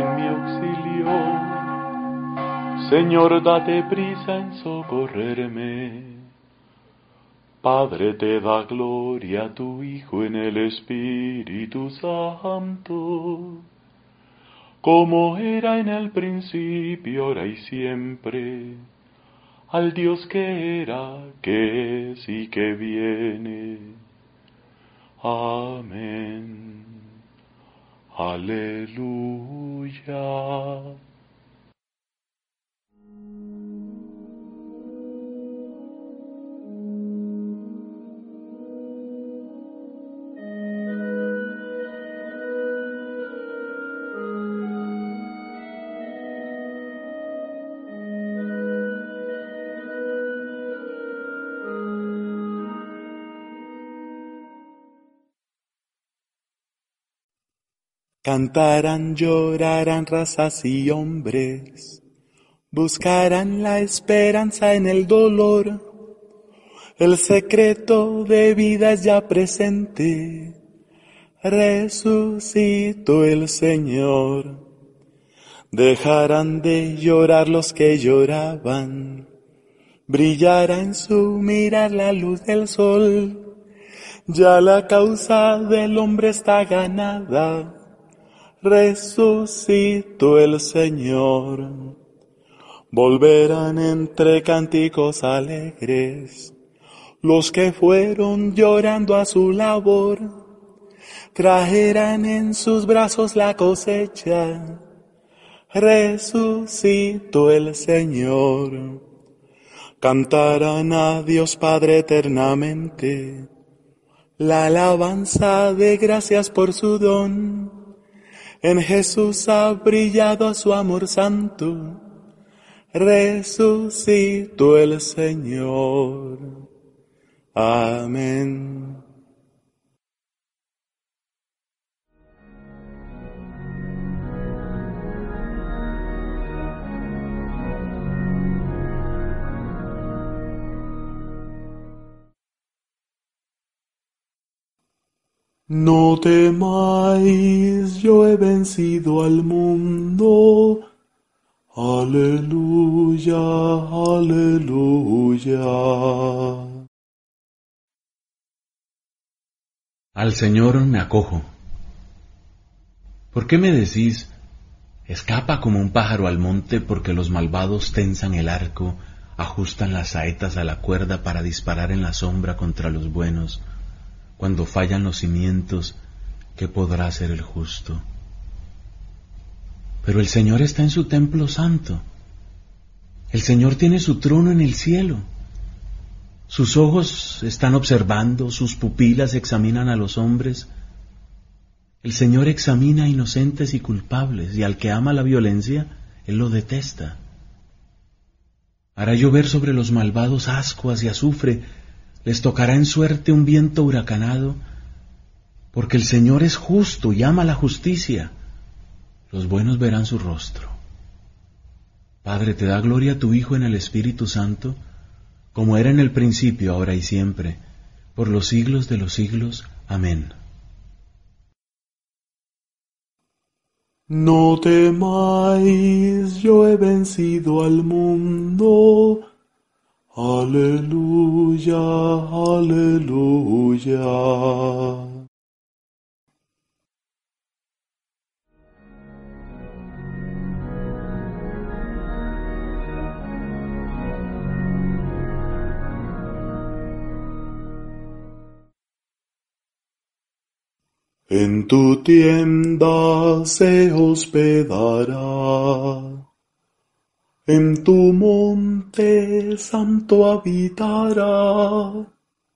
en mi auxilio. Señor, date prisa en socorrerme. Padre, te da gloria a tu Hijo en el Espíritu Santo, como era en el principio, ahora y siempre, al Dios que era, que es y que viene. Amén. Aleluya. Cantarán, llorarán razas y hombres, buscarán la esperanza en el dolor. El secreto de vida es ya presente, resucitó el Señor. Dejarán de llorar los que lloraban, brillará en su mirar la luz del sol. Ya la causa del hombre está ganada, resucitó el Señor. Volverán entre cánticos alegres los que fueron llorando a su labor. Traerán en sus brazos la cosecha, resucitó el Señor. Cantarán a Dios Padre eternamente la alabanza de gracias por su don. En Jesús ha brillado su amor santo, resucitó el Señor. Amén. No temáis, yo he vencido al mundo. Aleluya, aleluya. Al Señor me acojo. ¿Por qué me decís, escapa como un pájaro al monte, porque los malvados tensan el arco, ajustan las saetas a la cuerda para disparar en la sombra contra los buenos? Cuando fallan los cimientos, ¿qué podrá hacer el justo? Pero el Señor está en su templo santo. El Señor tiene su trono en el cielo. Sus ojos están observando, sus pupilas examinan a los hombres. El Señor examina a inocentes y culpables, y al que ama la violencia, Él lo detesta. Hará llover sobre los malvados ascuas y azufre, les tocará en suerte un viento huracanado, porque el Señor es justo y ama la justicia. Los buenos verán su rostro. Padre, te da gloria a tu Hijo en el Espíritu Santo, como era en el principio, ahora y siempre, por los siglos de los siglos. Amén. No temáis, yo he vencido al mundo. Aleluya, aleluya. En tu tienda se hospedará, en tu monte santo habitará.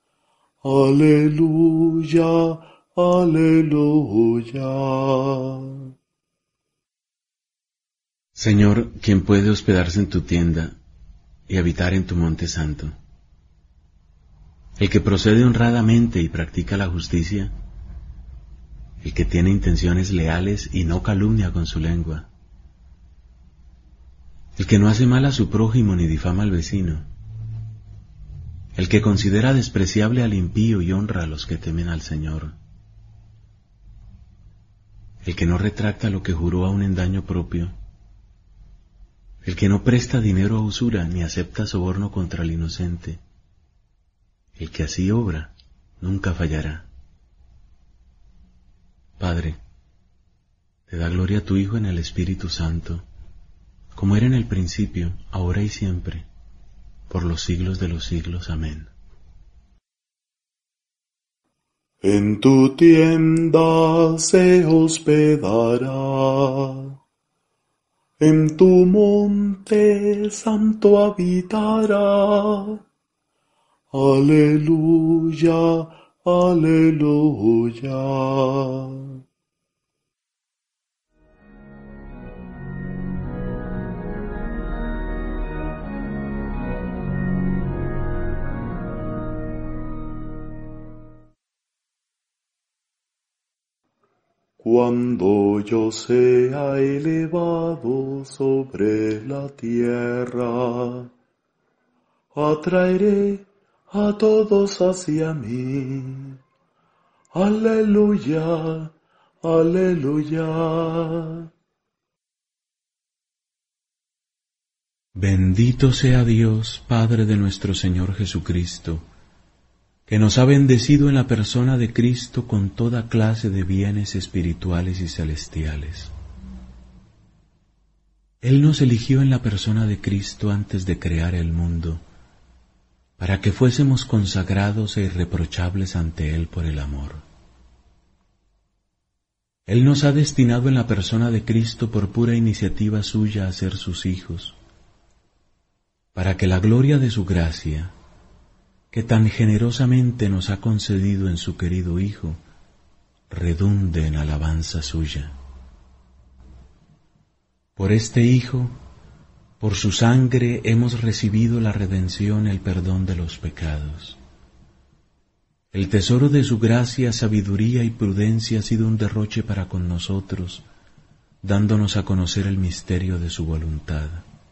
Aleluya, aleluya. Señor, ¿quién puede hospedarse en tu tienda y habitar en tu monte santo? El que procede honradamente y practica la justicia, el que tiene intenciones leales y no calumnia con su lengua, el que no hace mal a su prójimo ni difama al vecino, el que considera despreciable al impío y honra a los que temen al Señor, el que no retracta lo que juró aun en daño propio, el que no presta dinero a usura ni acepta soborno contra el inocente, el que así obra nunca fallará. Padre, te da gloria a tu Hijo en el Espíritu Santo, como era en el principio, ahora y siempre, por los siglos de los siglos. Amén. En tu tienda se hospedará, en tu monte santo habitará. Aleluya, aleluya. Cuando yo sea elevado sobre la tierra, atraeré a todos hacia mí. Aleluya, aleluya. Bendito sea Dios, Padre de nuestro Señor Jesucristo, que nos ha bendecido en la persona de Cristo con toda clase de bienes espirituales y celestiales. Él nos eligió en la persona de Cristo antes de crear el mundo, para que fuésemos consagrados e irreprochables ante Él por el amor. Él nos ha destinado en la persona de Cristo por pura iniciativa suya a ser sus hijos, para que la gloria de su gracia, que tan generosamente nos ha concedido en su querido Hijo, redunde en alabanza suya. Por este Hijo, por su sangre hemos recibido la redención, el perdón de los pecados. El tesoro de su gracia, sabiduría y prudencia ha sido un derroche para con nosotros, dándonos a conocer el misterio de su voluntad.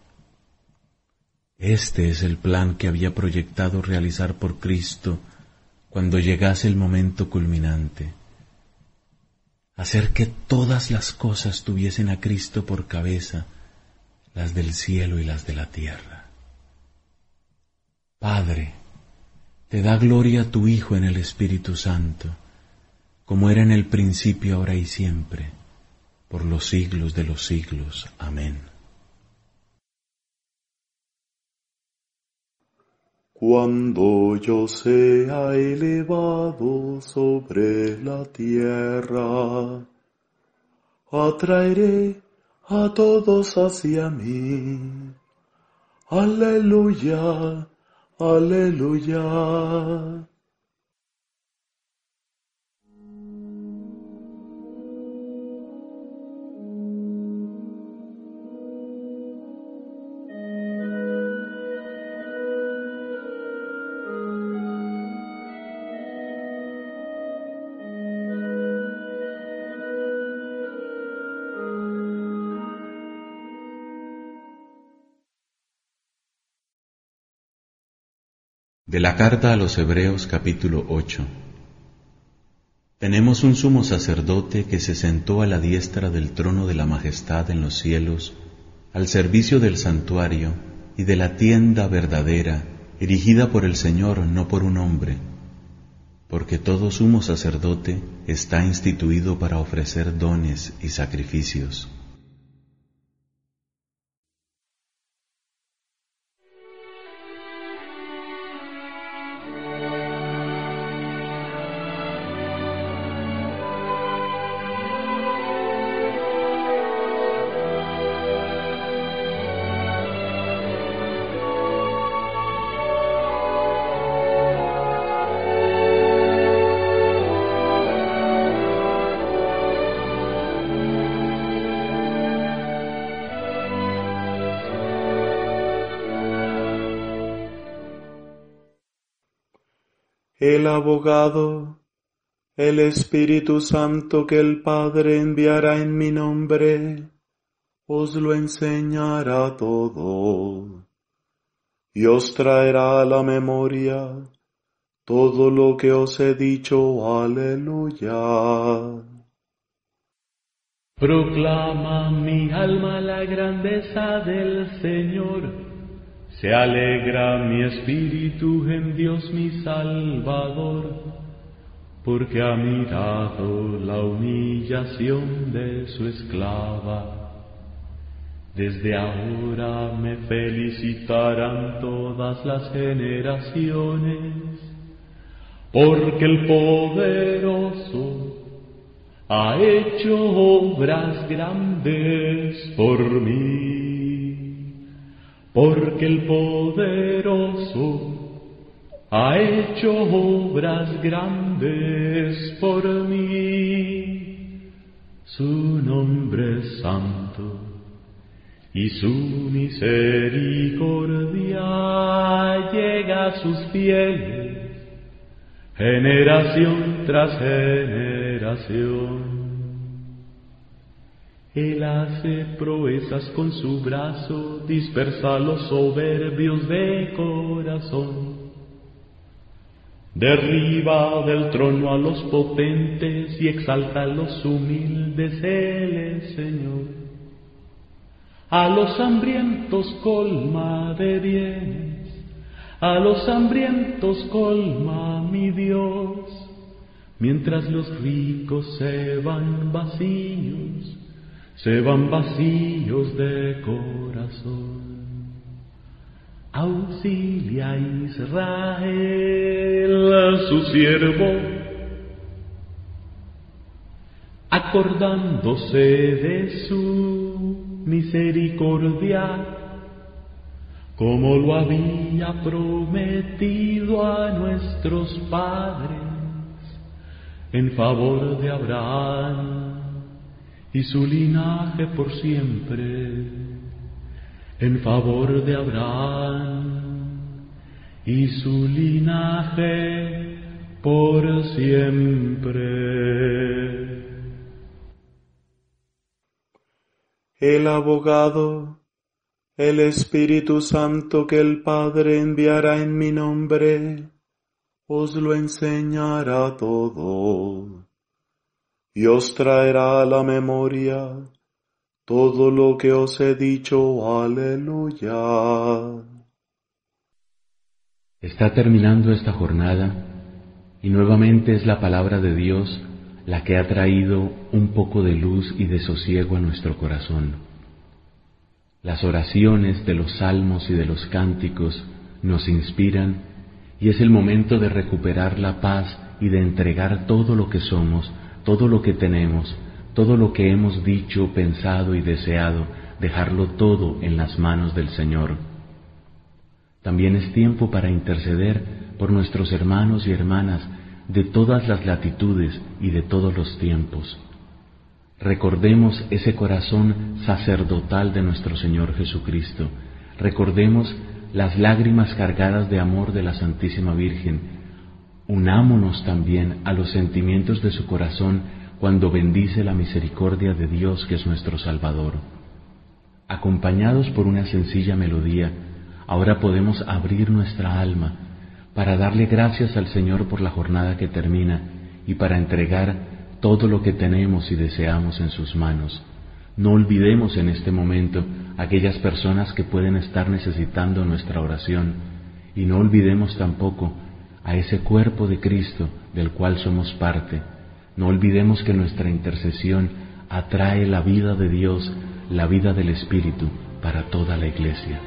Este es el plan que había proyectado realizar por Cristo cuando llegase el momento culminante: hacer que todas las cosas tuviesen a Cristo por cabeza, las del cielo y las de la tierra. Padre, te da gloria a tu Hijo en el Espíritu Santo, como era en el principio, ahora y siempre, por los siglos de los siglos. Amén. Cuando yo sea elevado sobre la tierra, atraeré a todos hacia mí. Aleluya, aleluya. De la carta a los Hebreos, capítulo 8. Tenemos un sumo sacerdote que se sentó a la diestra del trono de la majestad en los cielos, al servicio del santuario y de la tienda verdadera, erigida por el Señor, no por un hombre, porque todo sumo sacerdote está instituido para ofrecer dones y sacrificios. El abogado, el Espíritu Santo que el Padre enviará en mi nombre, os lo enseñará todo, y os traerá a la memoria todo lo que os he dicho. Aleluya. Proclama mi alma la grandeza del Señor, se alegra mi espíritu en Dios mi Salvador, porque ha mirado la humillación de su esclava. Desde ahora me felicitarán todas las generaciones, porque el poderoso ha hecho obras grandes por mí, porque el poderoso ha hecho obras grandes por mí. Su nombre es santo y su misericordia llega a sus fieles, generación tras generación. Él hace proezas con su brazo, dispersa a los soberbios de corazón. Derriba del trono a los potentes y exalta a los humildes, Él es Señor. A los hambrientos colma de bienes, a los hambrientos colma mi Dios, mientras los ricos se van vacíos de corazón. Auxilia a Israel, su siervo, acordándose de su misericordia, como lo había prometido a nuestros padres, en favor de Abraham y su linaje por siempre, en favor de Abraham y su linaje por siempre. El abogado, el Espíritu Santo que el Padre enviará en mi nombre, os lo enseñará todo, y os traerá a la memoria todo lo que os he dicho. Aleluya. Está terminando esta jornada y nuevamente es la palabra de Dios la que ha traído un poco de luz y de sosiego a nuestro corazón. Las oraciones de los salmos y de los cánticos nos inspiran y es el momento de recuperar la paz y de entregar todo lo que somos, todo lo que tenemos, todo lo que hemos dicho, pensado y deseado, dejarlo todo en las manos del Señor. También es tiempo para interceder por nuestros hermanos y hermanas de todas las latitudes y de todos los tiempos. Recordemos ese corazón sacerdotal de nuestro Señor Jesucristo. Recordemos las lágrimas cargadas de amor de la Santísima Virgen. Unámonos también a los sentimientos de su corazón cuando bendice la misericordia de Dios, que es nuestro Salvador. Acompañados por una sencilla melodía, ahora podemos abrir nuestra alma para darle gracias al Señor por la jornada que termina y para entregar todo lo que tenemos y deseamos en sus manos. No olvidemos en este momento aquellas personas que pueden estar necesitando nuestra oración y no olvidemos tampoco a ese cuerpo de Cristo del cual somos parte. No olvidemos que nuestra intercesión atrae la vida de Dios, la vida del Espíritu para toda la Iglesia.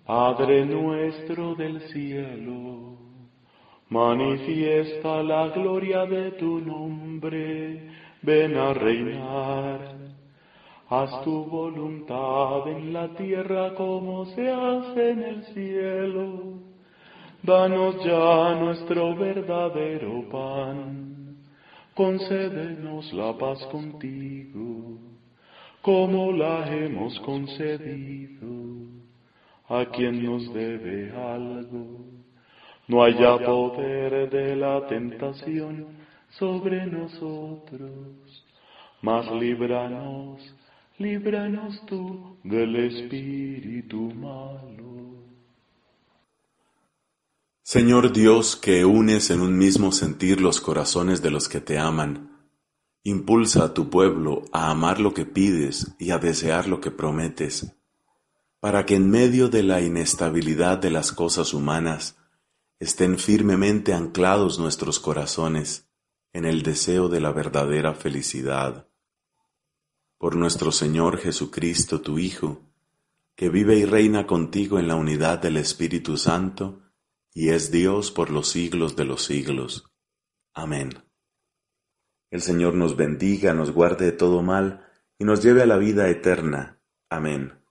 Padre nuestro del cielo, manifiesta la gloria de tu nombre, ven a reinar. Haz tu voluntad en la tierra como se hace en el cielo. Danos ya nuestro verdadero pan. Concédenos la paz contigo, como la hemos concedido a quien nos debe algo. No haya poder de la tentación sobre nosotros, mas líbranos tú del espíritu malo. Señor Dios, que unes en un mismo sentir los corazones de los que te aman, impulsa a tu pueblo a amar lo que pides y a desear lo que prometes, para que en medio de la inestabilidad de las cosas humanas estén firmemente anclados nuestros corazones en el deseo de la verdadera felicidad. Por nuestro Señor Jesucristo, tu Hijo, que vive y reina contigo en la unidad del Espíritu Santo, y es Dios por los siglos de los siglos. Amén. El Señor nos bendiga, nos guarde de todo mal, y nos lleve a la vida eterna. Amén.